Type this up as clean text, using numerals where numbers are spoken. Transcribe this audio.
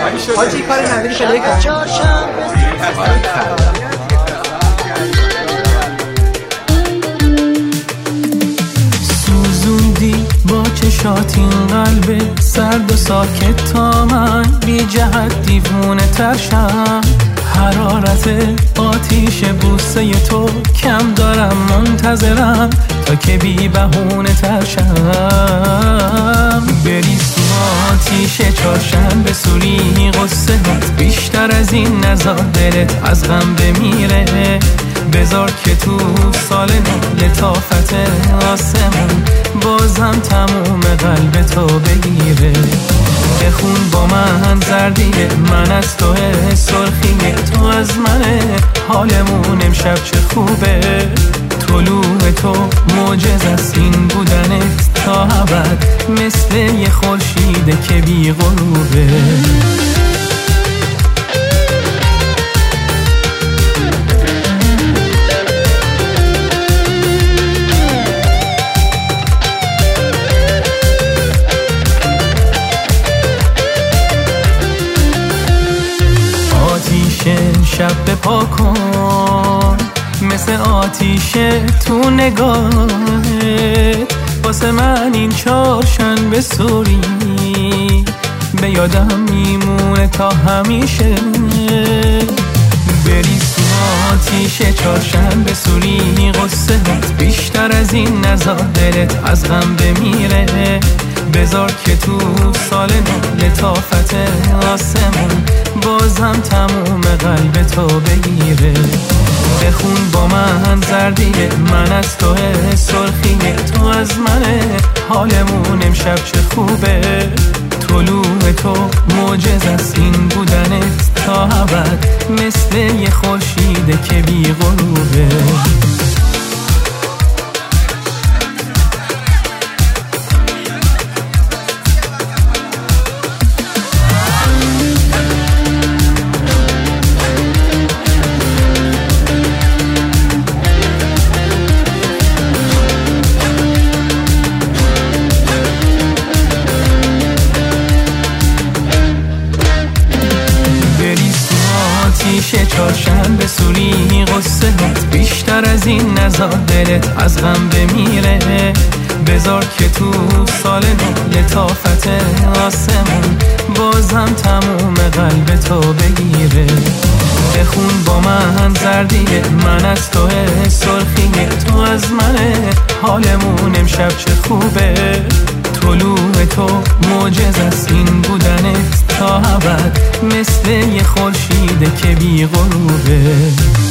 حاجی کار نداری پیدا کن. سوزوندی با چشات این قلب سرد و ساکت تا من بی جهت دیوونه تر شم. حرارت آتیش بوسه تو کم دارم، منتظرم تا که بی بهونه تر شم. بریز تو آتیش چهارشنبه سوری، قصه هات بیشتر از این نزار، دلت از غم بمیره. بذار که تو سال نو لطافت آسمون بازم تموم قلب تو بگیره. بخون با من زردیه، من از تو سرخیه، تو از منه، حالمون امشب چه خوبه. طلوع تو معجز است این بودنت تا ابد، مثل یه خورشیده که بی غروبه. شب بپا کن مثل آتیش تو نگاهت، واسه من این چهارشنبه سوری به یادم میمونه تا همیشه. بریز تو آتیش چهارشنبه سوری، قصه هات بیشتر از این نزار، دلت از غم بمیره. بذار که تو سال نو لطافت آسمون بازم تموم قلب تو بگیره. بخون با من زردیه، من از تو سرخیه، تو از منه، حالمون امشب چه خوبه. طلوع تو معجز است این بودنت تا ابد، مثل یه خورشیده که بی غروبه. چهارشنبه سوری، قصه هات بیشتر از این نزار، دلت از غم بمیره. بذار که تو سال نو لطافت آسمون بازم تموم قلب تو بگیره. بخون با من زردیه، من از تو سرخیه، تو از منه، حالمون امشب چه خوبه. طلوع تو معجز است این بودنت تا ابد، مثل یه خورشیده که بی غروبه.